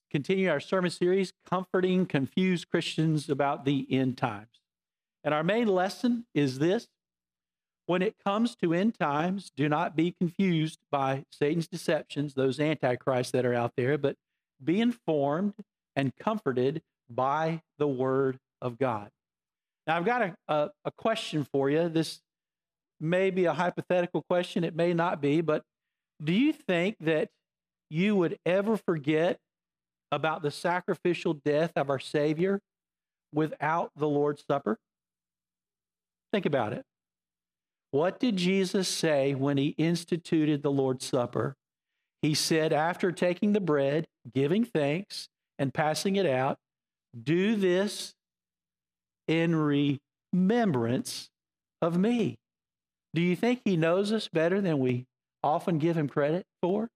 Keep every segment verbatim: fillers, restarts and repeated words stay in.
continue our sermon series, Comforting Confused Christians About the End Times. And our main lesson is this: when it comes to end times, do not be confused by Satan's deceptions, those antichrists that are out there, but be informed and comforted by the Word of God. Now, I've got a, a, a question for you. This may be a hypothetical question. It may not be, but do you think that you would ever forget about the sacrificial death of our Savior without the Lord's Supper? Think about it. What did Jesus say when he instituted the Lord's Supper? He said, after taking the bread, giving thanks, and passing it out, do this in remembrance of me. Do you think he knows us better than we often give him credit for?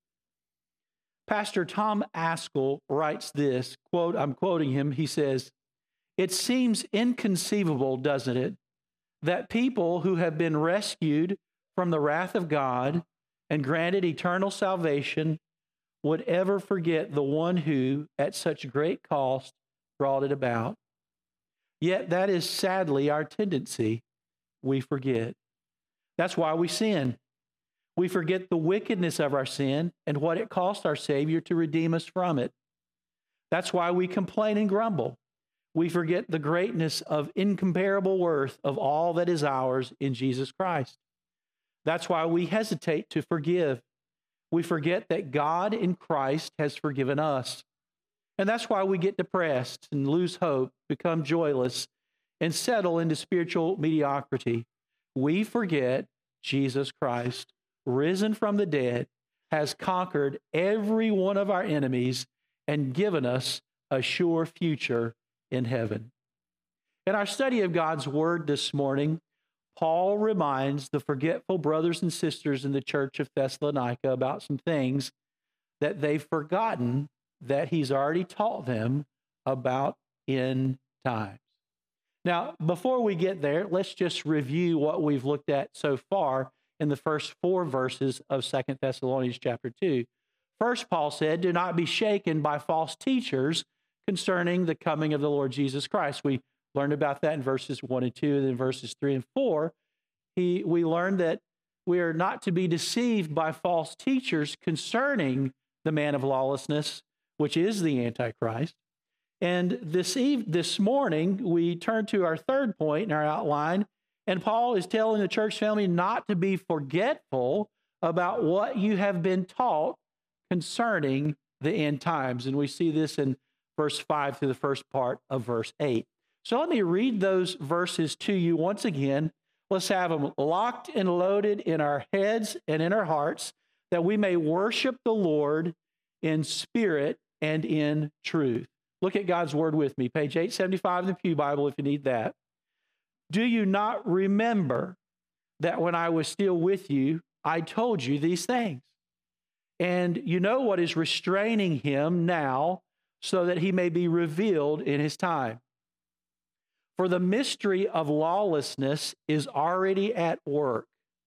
Pastor Tom Ascol writes this, quote, I'm quoting him, he says, "It seems inconceivable, doesn't it, that people who have been rescued from the wrath of God and granted eternal salvation would ever forget the one who, at such great cost, brought it about. Yet that is sadly our tendency. We forget. That's why we sin. We forget the wickedness of our sin and what it cost our Savior to redeem us from it. That's why we complain and grumble. We forget the greatness of incomparable worth of all that is ours in Jesus Christ. That's why we hesitate to forgive. We forget that God in Christ has forgiven us. And that's why we get depressed and lose hope, become joyless, and settle into spiritual mediocrity. We forget Jesus Christ, risen from the dead, has conquered every one of our enemies and given us a sure future in heaven. In our study of God's Word this morning, Paul reminds the forgetful brothers and sisters in the church of Thessalonica about some things that they've forgotten that he's already taught them about in times. Now, before we get there, let's just review what we've looked at so far in the first four verses of Second Thessalonians chapter two. First, Paul said, do not be shaken by false teachers concerning the coming of the Lord Jesus Christ. We learned about that in verses one and two, and then verses three and four. He, we learned that we are not to be deceived by false teachers concerning the man of lawlessness, which is the Antichrist. And this eve, this morning, we turn to our third point in our outline, and Paul is telling the church family not to be forgetful about what you have been taught concerning the end times. And we see this in verse five through the first part of verse eight. So let me read those verses to you once again. Let's have them locked and loaded in our heads and in our hearts, that we may worship the Lord in spirit and in truth. Look at God's Word with me, page eight seventy-five in the Pew Bible if you need that. Do you not remember that when I was still with you, I told you these things? And you know what is restraining him now, so that he may be revealed in his time. For the mystery of lawlessness is already at work.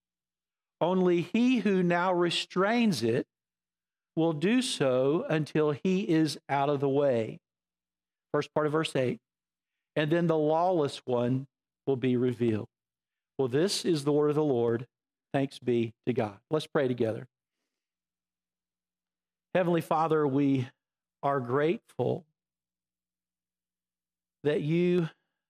Only he who now restrains it will do so until he is out of the way. First part of verse eight. And then the lawless one will be revealed. Well, this is the word of the Lord. Thanks be to God. Let's pray together. Heavenly Father, we are grateful that you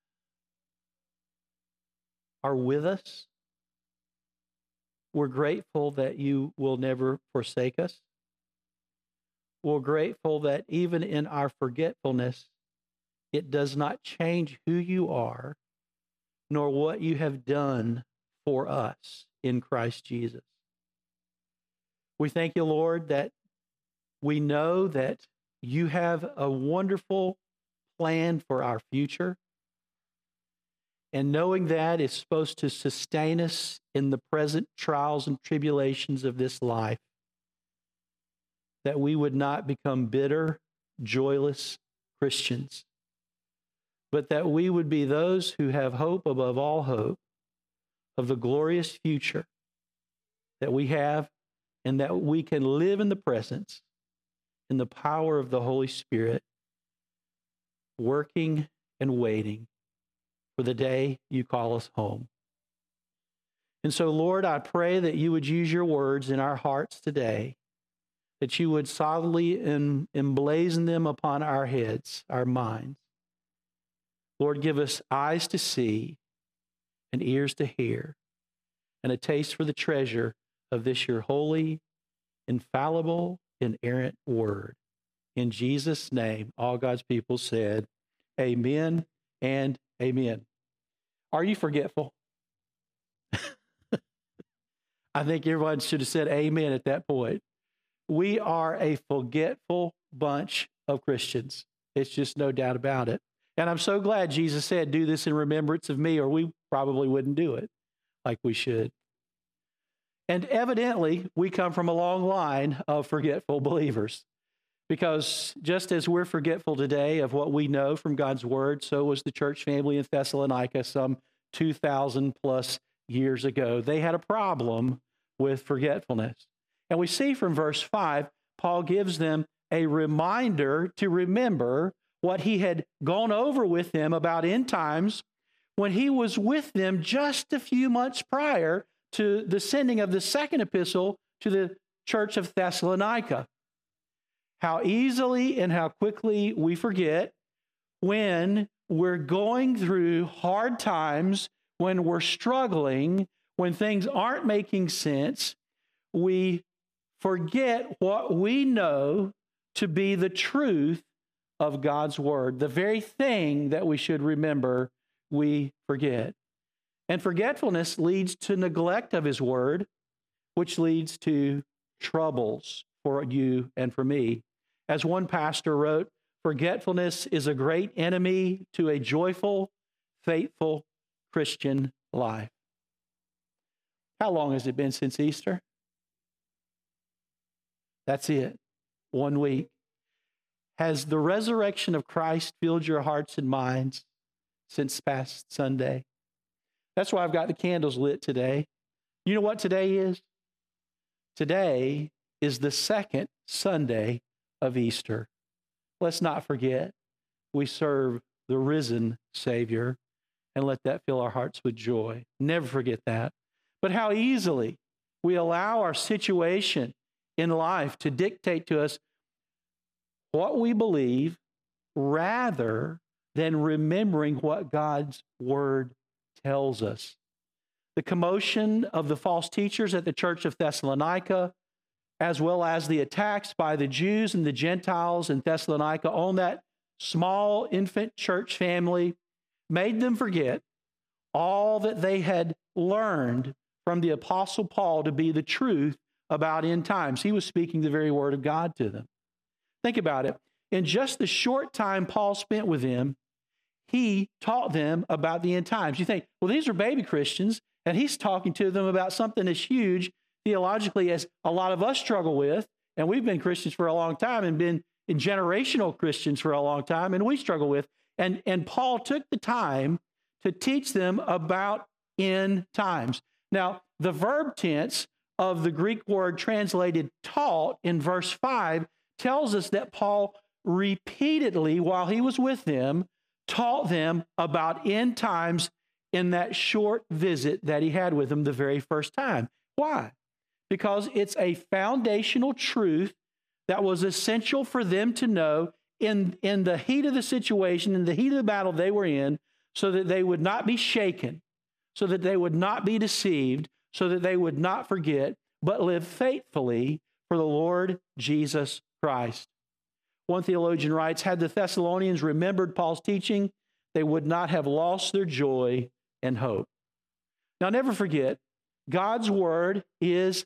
are with us. We're grateful that you will never forsake us. We're grateful that even in our forgetfulness, it does not change who you are, nor what you have done for us in Christ Jesus. We thank you, Lord, that we know that you have a wonderful plan for our future. And knowing that is supposed to sustain us in the present trials and tribulations of this life, that we would not become bitter, joyless Christians, but that we would be those who have hope above all hope of the glorious future that we have, and that we can live in the presence in the power of the Holy Spirit, working and waiting for the day you call us home. And so, Lord, I pray that you would use your words in our hearts today, that you would solidly em- emblazon them upon our heads, our minds. Lord, give us eyes to see and ears to hear, and a taste for the treasure of this your holy, infallible, inerrant word. In Jesus' name, all God's people said, amen and amen. Are you forgetful? I think everyone should have said amen at that point. We are a forgetful bunch of Christians. It's just no doubt about it. And I'm so glad Jesus said, do this in remembrance of me, or we probably wouldn't do it like we should. And evidently, we come from a long line of forgetful believers, because just as we're forgetful today of what we know from God's word, so was the church family in Thessalonica some two thousand plus years ago. They had a problem with forgetfulness. And we see from verse five, Paul gives them a reminder to remember what he had gone over with them about end times when he was with them just a few months prior to the sending of the second epistle to the church of Thessalonica. How easily and how quickly we forget when we're going through hard times, when we're struggling, when things aren't making sense. We forget what we know to be the truth of God's word. The very thing that we should remember, we forget. And forgetfulness leads to neglect of his word, which leads to troubles for you and for me. As one pastor wrote, forgetfulness is a great enemy to a joyful, faithful Christian life. How long has it been since Easter? That's it. One week. Has the resurrection of Christ filled your hearts and minds since past Sunday? That's why I've got the candles lit today. You know what today is? Today is the second Sunday of Easter. Let's not forget, we serve the risen Savior, and let that fill our hearts with joy. Never forget that. But how easily we allow our situation in life to dictate to us what we believe rather than remembering what God's word tells us. The commotion of the false teachers at the church of Thessalonica, as well as the attacks by the Jews and the Gentiles in Thessalonica on that small infant church family, made them forget all that they had learned from the Apostle Paul to be the truth about end times. He was speaking the very word of God to them. Think about it. In just the short time Paul spent with them, he taught them about the end times. You think, well, these are baby Christians, and he's talking to them about something as huge theologically as a lot of us struggle with, and we've been Christians for a long time and been in generational Christians for a long time, and we struggle with. And, and Paul took the time to teach them about end times. Now, the verb tense of the Greek word translated taught in verse five tells us that Paul repeatedly, while he was with them, taught them about end times in that short visit that he had with them the very first time. Why? Because it's a foundational truth that was essential for them to know in, in the heat of the situation, in the heat of the battle they were in, so that they would not be shaken, so that they would not be deceived, so that they would not forget, but live faithfully for the Lord Jesus Christ. One theologian writes, had the Thessalonians remembered Paul's teaching, they would not have lost their joy and hope. Now, never forget, God's word is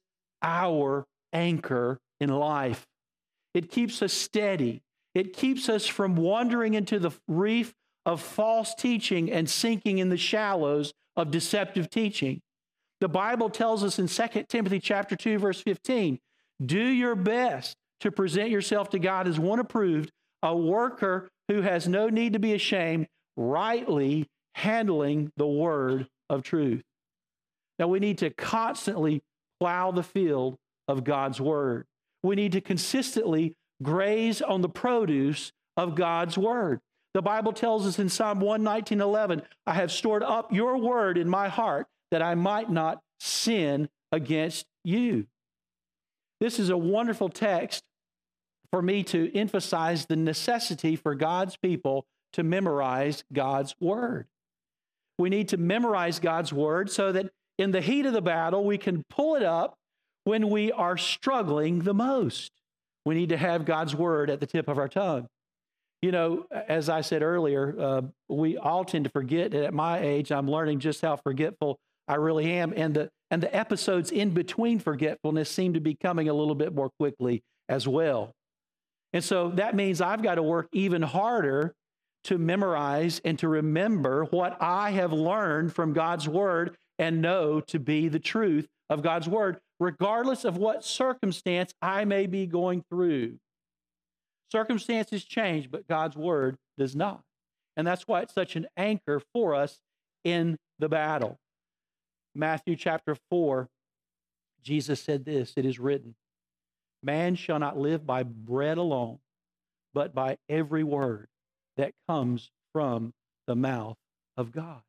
our anchor in life. It keeps us steady. It keeps us from wandering into the reef of false teaching and sinking in the shallows of deceptive teaching. The Bible tells us in Second Timothy chapter two, verse fifteen, do your best to present yourself to God as one approved, a worker who has no need to be ashamed, rightly handling the word of truth. Now, we need to constantly plow the field of God's word. We need to consistently graze on the produce of God's word. The Bible tells us in Psalm one nineteen, eleven, I have stored up your word in my heart that I might not sin against you. This is a wonderful text for me to emphasize the necessity for God's people to memorize God's word. We need to memorize God's word so that in the heat of the battle, we can pull it up when we are struggling the most. We need to have God's word at the tip of our tongue. You know, as I said earlier, uh, we all tend to forget, and at my age, I'm learning just how forgetful I really am. And the, and the episodes in between forgetfulness seem to be coming a little bit more quickly as well. And so that means I've got to work even harder to memorize and to remember what I have learned from God's word and know to be the truth of God's word, regardless of what circumstance I may be going through. Circumstances change, but God's word does not. And that's why it's such an anchor for us in the battle. Matthew chapter four, Jesus said this, it is written, man shall not live by bread alone, but by every word that comes from the mouth of God.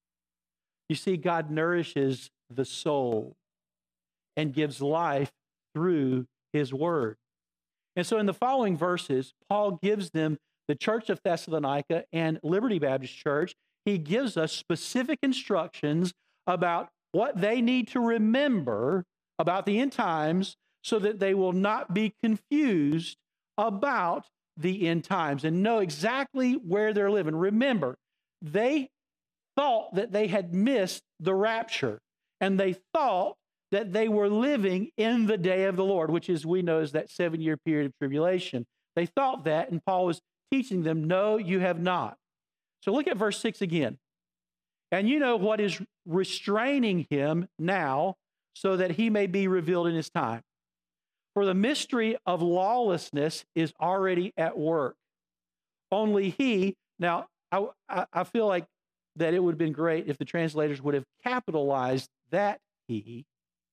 You see, God nourishes the soul and gives life through his word. And so in the following verses, Paul gives them, the church of Thessalonica and Liberty Baptist Church, he gives us specific instructions about what they need to remember about the end times so that they will not be confused about the end times and know exactly where they're living. Remember, they thought that they had missed the rapture, and they thought that they were living in the day of the Lord, which is, we know, is that seven-year period of tribulation. They thought that, and Paul was teaching them, no, you have not. So look at verse six again. And you know what is restraining him now, so that he may be revealed in his time. For the mystery of lawlessness is already at work. Only he, now, I, I, I feel like that it would have been great if the translators would have capitalized that he.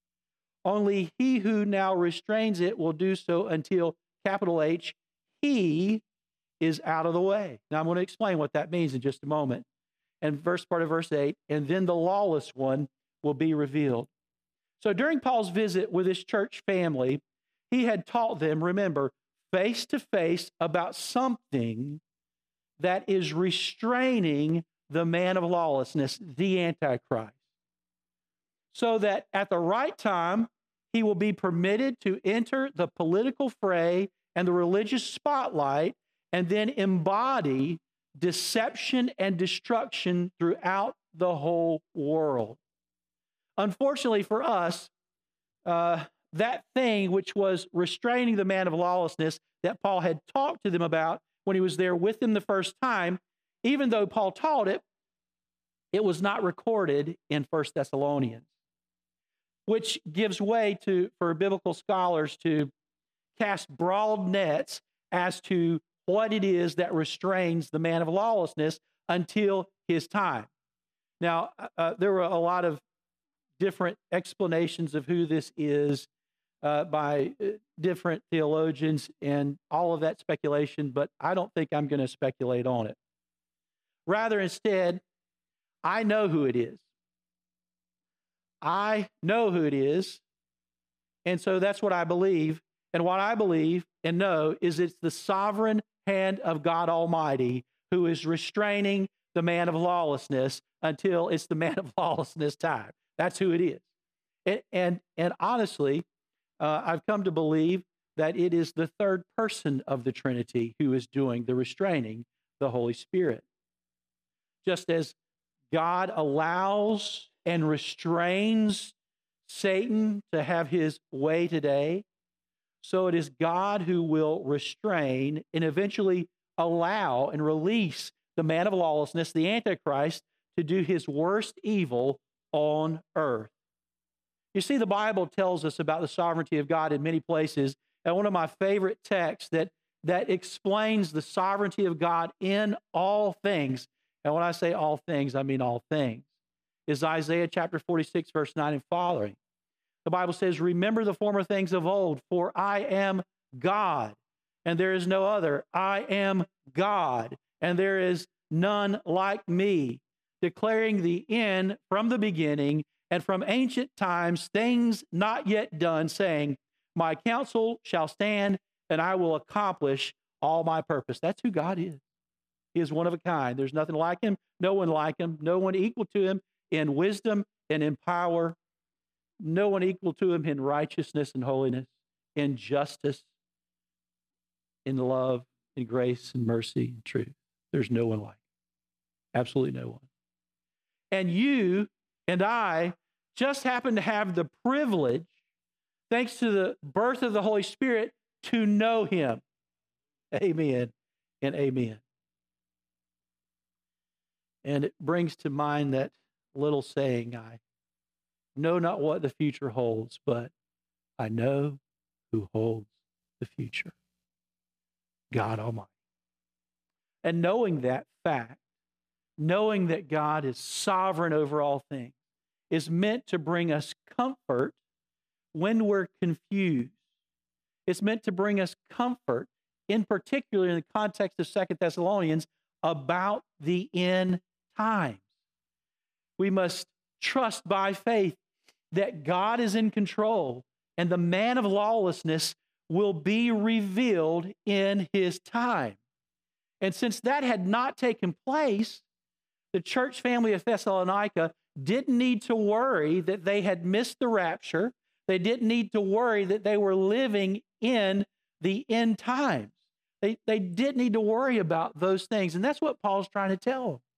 Only he who now restrains it will do so until, capital H, he is out of the way. Now, I'm going to explain what that means in just a moment. And verse part of verse eight, and then the lawless one will be revealed. So during Paul's visit with his church family, he had taught them, remember, face to face about something that is restraining the man of lawlessness, the Antichrist, so that at the right time, he will be permitted to enter the political fray and the religious spotlight and then embody deception and destruction throughout the whole world. Unfortunately for us, uh, that thing which was restraining the man of lawlessness that Paul had talked to them about when he was there with them the first time, even though Paul taught it, it was not recorded in First Thessalonians, which gives way to for biblical scholars to cast broad nets as to what it is that restrains the man of lawlessness until his time. Now, uh, there were a lot of different explanations of who this is uh, by uh, different theologians and all of that speculation, but I don't think I'm going to speculate on it. Rather, instead, I know who it is. I know who it is, and so that's what I believe. And what I believe and know is it's the sovereign hand of God Almighty who is restraining the man of lawlessness until it's the man of lawlessness time. That's who it is. And, and, and honestly, uh, I've come to believe that it is the third person of the Trinity who is doing the restraining, the Holy Spirit. Just as God allows and restrains Satan to have his way today, so it is God who will restrain and eventually allow and release the man of lawlessness, the Antichrist, to do his worst evil on earth. You see, the Bible tells us about the sovereignty of God in many places, and one of my favorite texts that, that explains the sovereignty of God in all things, and when I say all things, I mean all things, is Isaiah chapter forty-six, verse nine and following. The Bible says, remember the former things of old, for I am God, and there is no other. I am God, and there is none like me, declaring the end from the beginning and from ancient times, things not yet done, saying, my counsel shall stand, and I will accomplish all my purpose. That's who God is. He is one of a kind. There's nothing like him, no one like him, no one equal to him in wisdom and in power, no one equal to him in righteousness and holiness, in justice, in love, in grace and mercy and truth. There's no one like him. Absolutely no one. And you and I just happen to have the privilege, thanks to the birth of the Holy Spirit, to know him. Amen and amen. And it brings to mind that little saying, I know not what the future holds, but I know who holds the future. God Almighty. And knowing that fact, knowing that God is sovereign over all things, is meant to bring us comfort when we're confused. It's meant to bring us comfort, in particular in the context of Second Thessalonians, about the end times. We must trust by faith that God is in control and the man of lawlessness will be revealed in his time. And since that had not taken place, the church family of Thessalonica didn't need to worry that they had missed the rapture. They didn't need to worry that they were living in the end times. They, they didn't need to worry about those things. And that's what Paul's trying to tell them.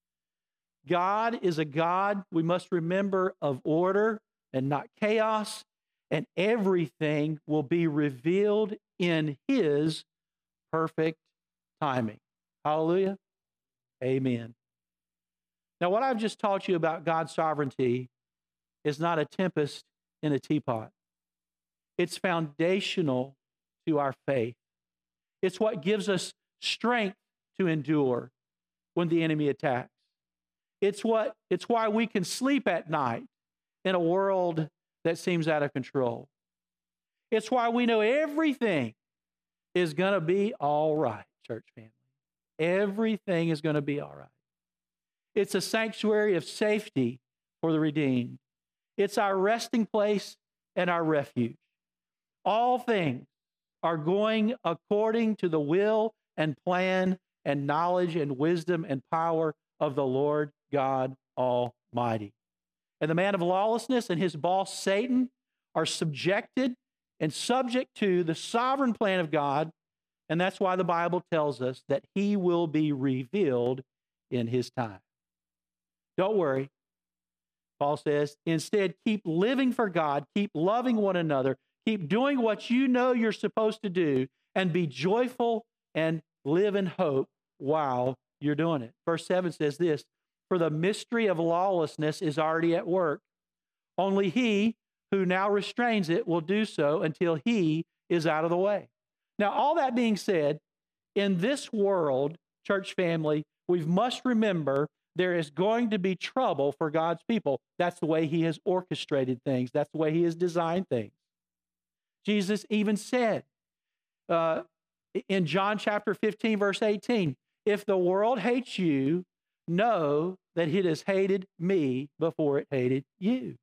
God is a God, we must remember, of order and not chaos, and everything will be revealed in his perfect timing. Hallelujah. Amen. Now, what I've just taught you about God's sovereignty is not a tempest in a teapot. It's foundational to our faith. It's what gives us strength to endure when the enemy attacks. It's what, it's why we can sleep at night in a world that seems out of control. It's why we know everything is going to be all right, church family. Everything is going to be all right. It's a sanctuary of safety for the redeemed. It's our resting place and our refuge. All things are going according to the will and plan and knowledge and wisdom and power of the Lord God Almighty. And the man of lawlessness and his boss, Satan, are subjected and subject to the sovereign plan of God. And that's why the Bible tells us that he will be revealed in his time. Don't worry. Paul says, instead, keep living for God, keep loving one another, keep doing what you know you're supposed to do, and be joyful and live in hope while you're doing it. Verse seven says this, for the mystery of lawlessness is already at work. Only he who now restrains it will do so until he is out of the way. Now, all that being said, in this world, church family, we must remember there is going to be trouble for God's people. That's the way he has orchestrated things. That's the way he has designed things. Jesus even said uh, in John chapter fifteen, verse eighteen, if the world hates you, know that it has hated me before it hated you.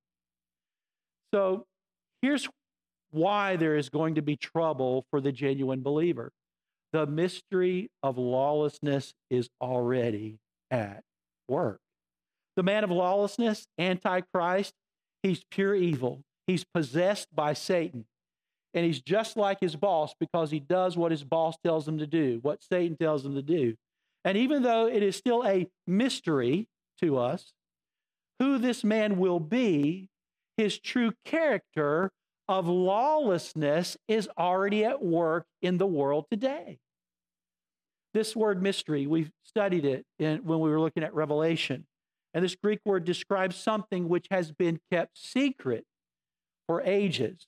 So here's why there is going to be trouble for the genuine believer. The mystery of lawlessness is already at work. The man of lawlessness, Antichrist, he's pure evil. He's possessed by Satan. And he's just like his boss because he does what his boss tells him to do, what Satan tells him to do. And even though it is still a mystery to us who this man will be, his true character of lawlessness is already at work in the world today. This word mystery, we've studied it in, when we were looking at Revelation. And this Greek word describes something which has been kept secret for ages.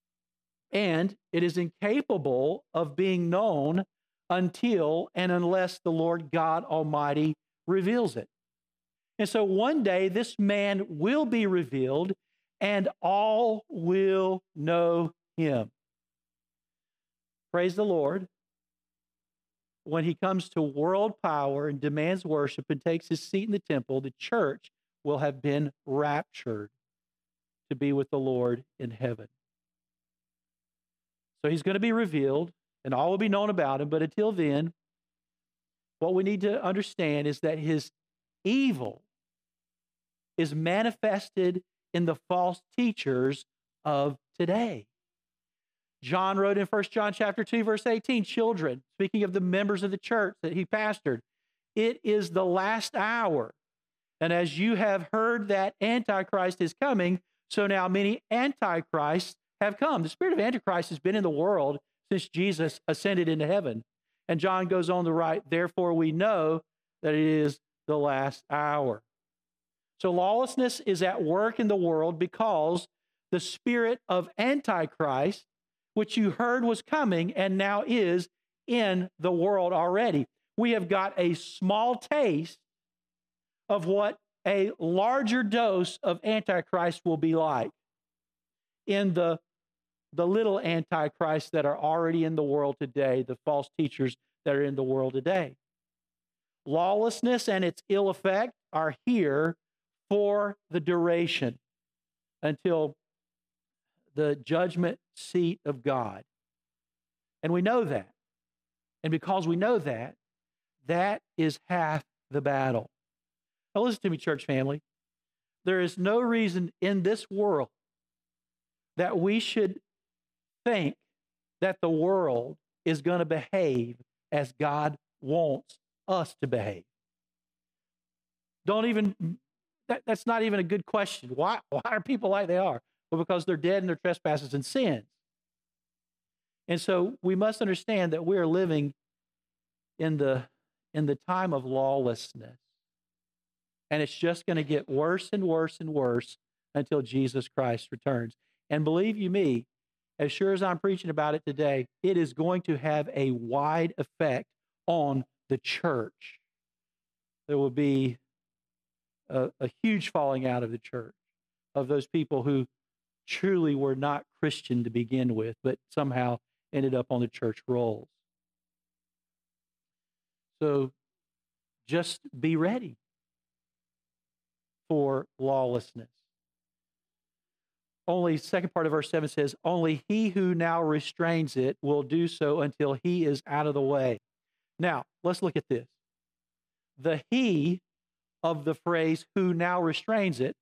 And it is incapable of being known until and unless the Lord God Almighty reveals it. And so one day this man will be revealed and all will know him. Praise the Lord. when he comes to world power and demands worship and takes his seat in the temple, the church will have been raptured to be with the Lord in heaven. So he's going to be revealed, and all will be known about him. But until then, what we need to understand is that his evil is manifested in the false teachers of today. John wrote in First John chapter two, verse eighteen, children, speaking of the members of the church that he pastored, it is the last hour. And as you have heard that Antichrist is coming, so now many Antichrists have come. The spirit of Antichrist has been in the world since Jesus ascended into heaven. And John goes on to write, therefore we know that it is the last hour. So lawlessness is at work in the world because the spirit of Antichrist, which you heard was coming and now is in the world already. We have got a small taste of what a larger dose of Antichrist will be like in the, the little Antichrists that are already in the world today, the false teachers that are in the world today. Lawlessness and its ill effect are here for the duration until the judgment seat of God. And we know that. And because we know that, that is half the battle. Now listen to me, church family. There is no reason in this world that we should think that the world is going to behave as God wants us to behave. Don't even, that, that's not even a good question. Why, why are people like they are? Well, because they're dead in their trespasses and sins. And so we must understand that we are living in the, in the time of lawlessness. And it's just going to get worse and worse and worse until Jesus Christ returns. And believe you me, as sure as I'm preaching about it today, it is going to have a wide effect on the church. There will be a, a huge falling out of the church, of those people who truly were not Christian to begin with, but somehow ended up on the church rolls. So just be ready for lawlessness. Only, second part of verse seven says, only he who now restrains it will do so until he is out of the way. Now, let's look at this. The he of the phrase who now restrains it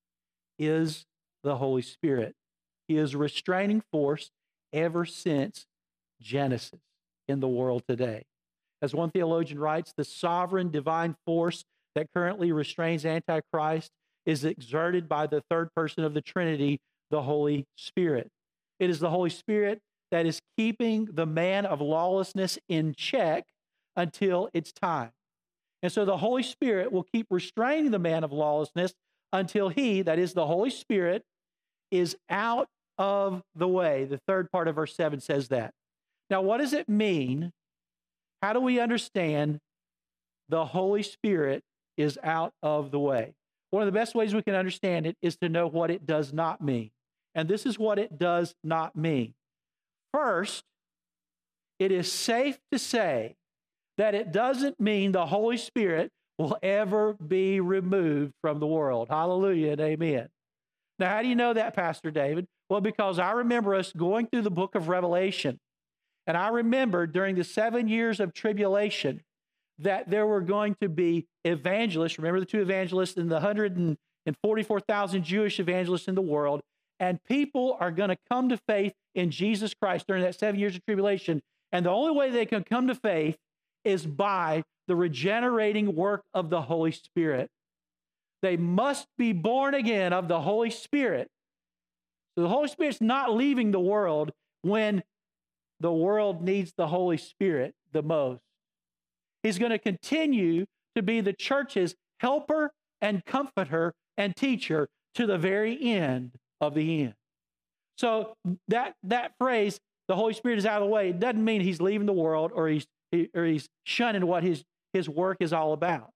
is the Holy Spirit. He is a restraining force ever since Genesis in the world today. As one theologian writes, the sovereign divine force that currently restrains Antichrist is exerted by the third person of the Trinity, the Holy Spirit. It is the Holy Spirit that is keeping the man of lawlessness in check until it's time. And so the Holy Spirit will keep restraining the man of lawlessness until he, that is the Holy Spirit, is out of the way. The third part of verse seven says that. Now, what does it mean? How do we understand the Holy Spirit is out of the way? One of the best ways we can understand it is to know what it does not mean. And this is what it does not mean. First, it is safe to say that it doesn't mean the Holy Spirit will ever be removed from the world. Hallelujah and amen. Now, how do you know that, Pastor David? Well, because I remember us going through the book of Revelation, and I remember during the seven years of tribulation that there were going to be evangelists. Remember the two evangelists and the one hundred forty-four thousand Jewish evangelists in the world, and people are going to come to faith in Jesus Christ during that seven years of tribulation. And the only way they can come to faith is by the regenerating work of the Holy Spirit. They must be born again of the Holy Spirit. So the Holy Spirit's not leaving the world when the world needs the Holy Spirit the most. He's going to continue to be the church's helper and comforter and teacher to the very end of the end. So that, that phrase, the Holy Spirit is out of the way, it doesn't mean he's leaving the world or he's, he, or he's shunning what his, his work is all about.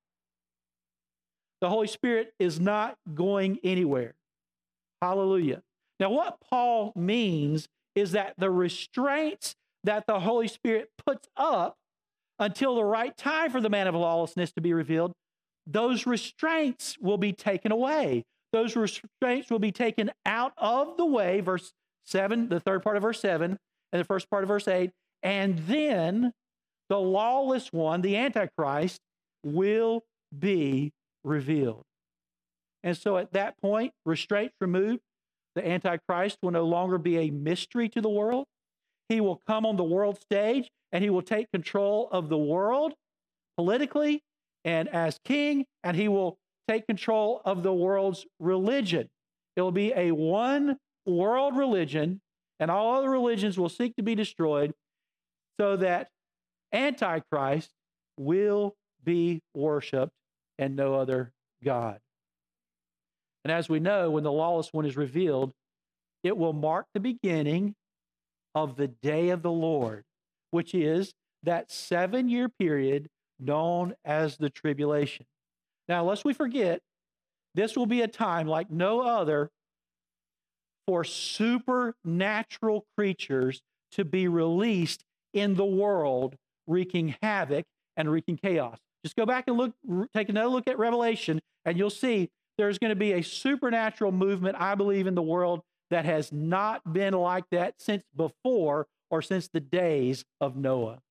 The Holy Spirit is not going anywhere. Hallelujah. Now, what Paul means is that the restraints that the Holy Spirit puts up until the right time for the man of lawlessness to be revealed, those restraints will be taken away. Those restraints will be taken out of the way, verse seven, the third part of verse seven, and the first part of verse eight, and then the lawless one, the Antichrist, will be revealed. And so at that point, restraints removed, the Antichrist will no longer be a mystery to the world. He will come on the world stage and he will take control of the world politically and as king, and he will take control of the world's religion. It will be a one world religion, and all other religions will seek to be destroyed so that Antichrist will be worshiped and no other God. And as we know, when the lawless one is revealed, it will mark the beginning of the day of the Lord, which is that seven-year period known as the tribulation. Now, lest we forget, this will be a time like no other for supernatural creatures to be released in the world, wreaking havoc and wreaking chaos. Just go back and look, take another look at Revelation, and you'll see there's going to be a supernatural movement, I believe, in the world that has not been like that since before or since the days of Noah.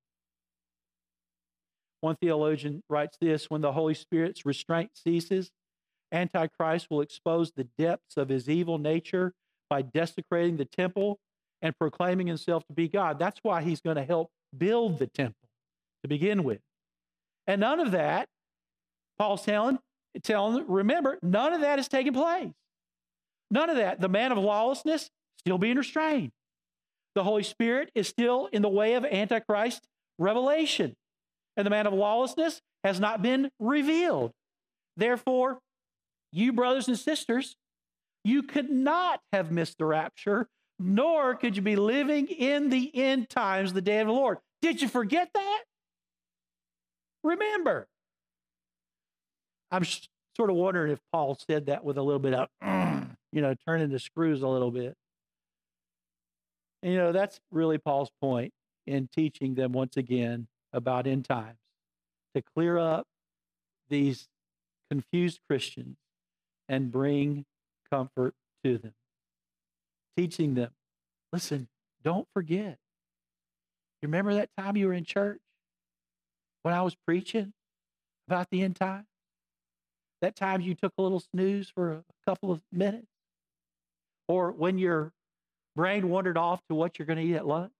One theologian writes this: when the Holy Spirit's restraint ceases, Antichrist will expose the depths of his evil nature by desecrating the temple and proclaiming himself to be God. That's why he's going to help build the temple to begin with. And none of that, Paul's telling, telling, remember, none of that is taking place. None of that. The man of lawlessness still being restrained. The Holy Spirit is still in the way of Antichrist revelation. And the man of lawlessness has not been revealed. Therefore, you brothers and sisters, you could not have missed the rapture, nor could you be living in the end times, the day of the Lord. Did you forget that? Remember. I'm sh- sort of wondering if Paul said that with a little bit of, you know, turning the screws a little bit. And, you know, that's really Paul's point in teaching them once again about end times, to clear up these confused Christians and bring comfort to them. Teaching them, listen, don't forget. You remember that time you were in church when I was preaching about the end time? That time you took a little snooze for a couple of minutes? Or when your brain wandered off to what you're going to eat at lunch?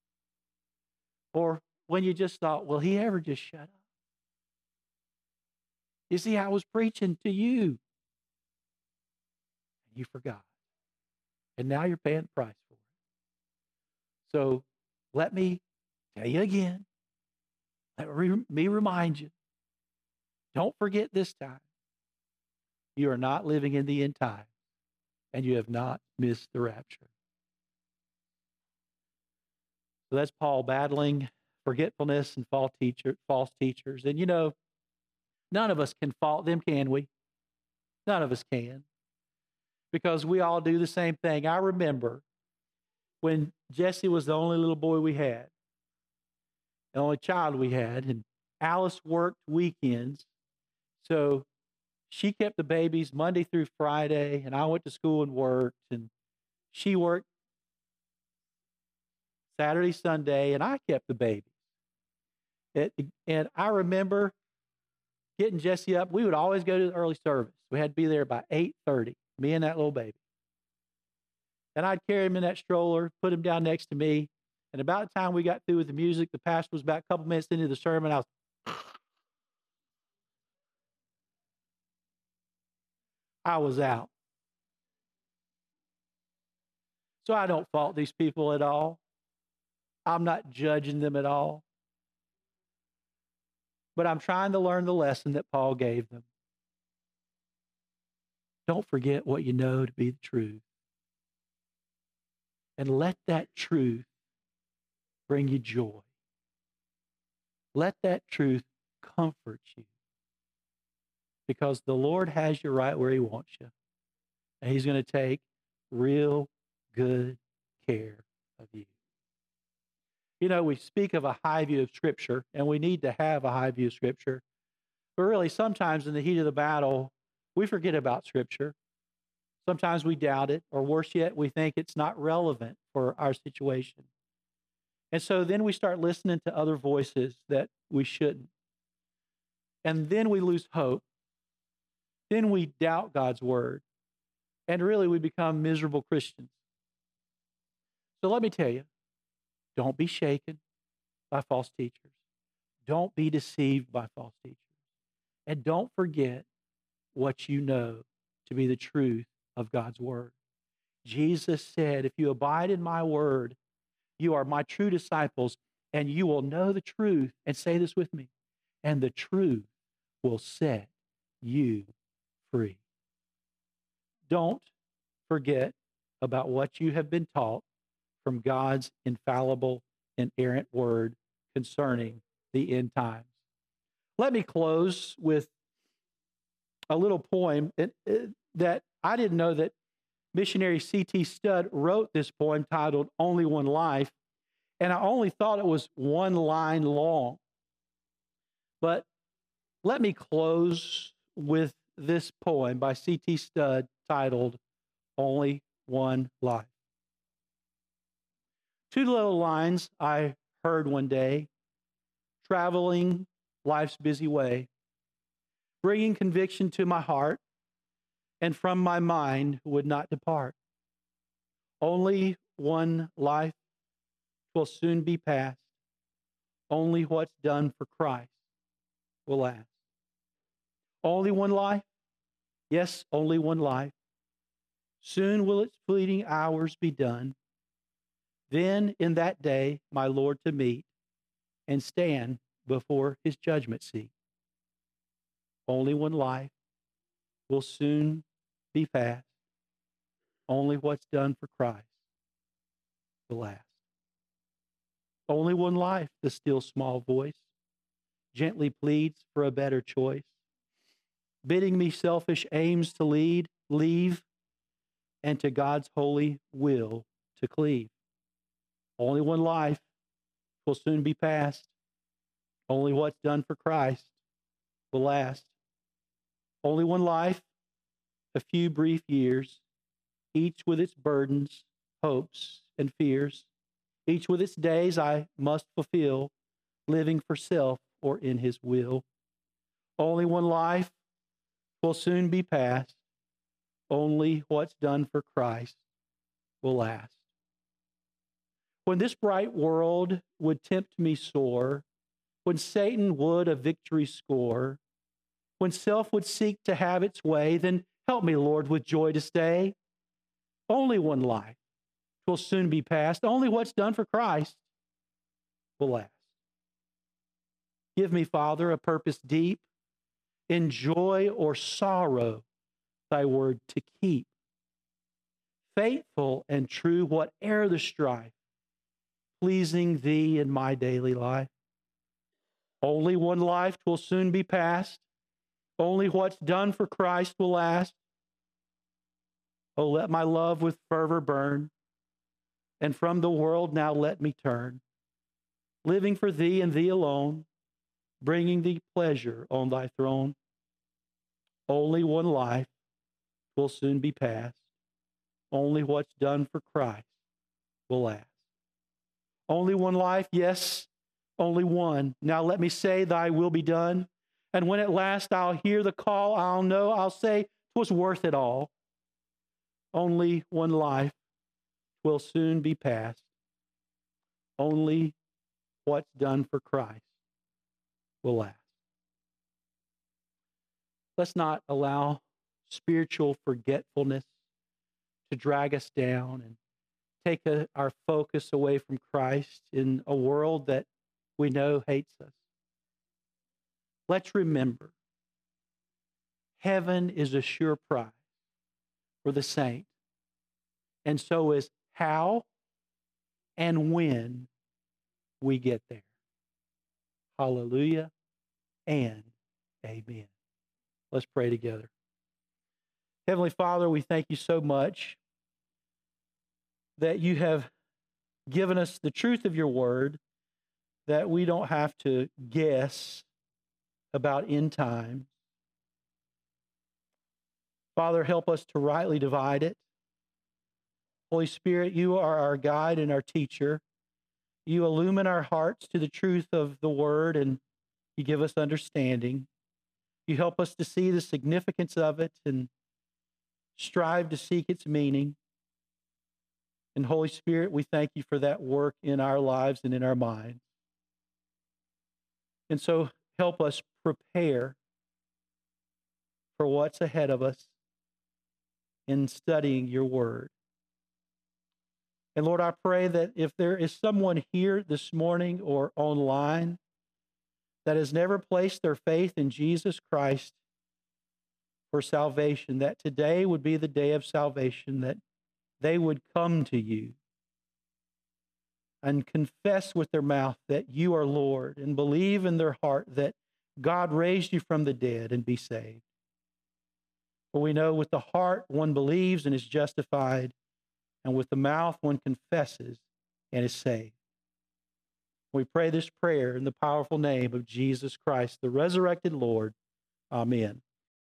Or when you just thought, will he ever just shut up? You see, I was preaching to you. And you forgot. And now you're paying the price for it. So let me tell you again. Let me remind you. Don't forget this time. You are not living in the end time, and you have not missed the rapture. So that's Paul battling forgetfulness and false teacher, false teachers. And you know, none of us can fault them, can we? None of us can. Because we all do the same thing. I remember when Jesse was the only little boy we had, the only child we had, and Alice worked weekends. So she kept the babies Monday through Friday, and I went to school and worked, and she worked Saturday, Sunday, and I kept the babies. It, and I remember getting Jesse up. We would always go to the early service. We had to be there by eight thirty, me and that little baby. And I'd carry him in that stroller, put him down next to me, and about the time we got through with the music, the pastor was about a couple minutes into the sermon. I was I was out. So I don't fault these people at all. I'm not judging them at all. But I'm trying to learn the lesson that Paul gave them. Don't forget what you know to be the truth. And let that truth bring you joy. Let that truth comfort you. Because the Lord has you right where he wants you. And he's going to take real good care of you. You know, we speak of a high view of Scripture, and we need to have a high view of Scripture. But really, sometimes in the heat of the battle, we forget about Scripture. Sometimes we doubt it, or worse yet, we think it's not relevant for our situation. And so then we start listening to other voices that we shouldn't. And then we lose hope. Then we doubt God's word. And really, we become miserable Christians. So let me tell you, don't be shaken by false teachers. Don't be deceived by false teachers. And don't forget what you know to be the truth of God's word. Jesus said, if you abide in my word, you are my true disciples, and you will know the truth. And say this with me, and the truth will set you free. Don't forget about what you have been taught from God's infallible, inerrant word concerning the end times. Let me close with a little poem that I didn't know that missionary C T Studd wrote this poem titled Only One Life, and I only thought it was one line long. But let me close with this poem by C T Studd titled Only One Life. Two little lines I heard one day, traveling life's busy way, bringing conviction to my heart, and from my mind would not depart. Only one life will soon be past. Only what's done for Christ will last. Only one life? Yes, only one life. Soon will its fleeting hours be done. Then in that day my Lord to meet and stand before his judgment seat. Only one life will soon be past. Only what's done for Christ will last. Only one life, the still small voice gently pleads for a better choice, bidding me selfish aims to lead, leave, and to God's holy will to cleave. Only one life will soon be past. Only what's done for Christ will last. Only one life, a few brief years, each with its burdens, hopes, and fears, each with its days I must fulfill, living for self or in his will. Only one life will soon be past. Only what's done for Christ will last. When this bright world would tempt me sore, when Satan would a victory score, when self would seek to have its way, then help me, Lord, with joy to stay. Only one life will soon be past. Only what's done for Christ will last. Give me, Father, a purpose deep, in joy or sorrow, thy word to keep. Faithful and true, whate'er the strife, pleasing thee in my daily life. Only one life will soon be past. Only what's done for Christ will last. Oh, let my love with fervor burn, and from the world now let me turn, living for thee and thee alone, bringing thee pleasure on thy throne. Only one life will soon be past. Only what's done for Christ will last. Only one life, yes, only one. Now let me say, thy will be done. And when at last I'll hear the call, I'll know, I'll say, 'twas worth it all. Only one life will soon be past. Only what's done for Christ will last. Let's not allow spiritual forgetfulness to drag us down and take a, our focus away from Christ in a world that we know hates us. Let's remember, heaven is a sure prize for the saint, and so is how and when we get there. Hallelujah and amen. Let's pray together. Heavenly Father, we thank you so much that you have given us the truth of your word, that we don't have to guess about end times. Father, help us to rightly divide it. Holy Spirit, you are our guide and our teacher. You illumine our hearts to the truth of the word, and you give us understanding. You help us to see the significance of it and strive to seek its meaning. And Holy Spirit, we thank you for that work in our lives and in our minds. And so help us prepare for what's ahead of us in studying your word. And Lord, I pray that if there is someone here this morning or online that has never placed their faith in Jesus Christ for salvation, that today would be the day of salvation, that they would come to you and confess with their mouth that you are Lord, and believe in their heart that God raised you from the dead, and be saved. For we know with the heart one believes and is justified, and with the mouth one confesses and is saved. We pray this prayer in the powerful name of Jesus Christ, the resurrected Lord. Amen.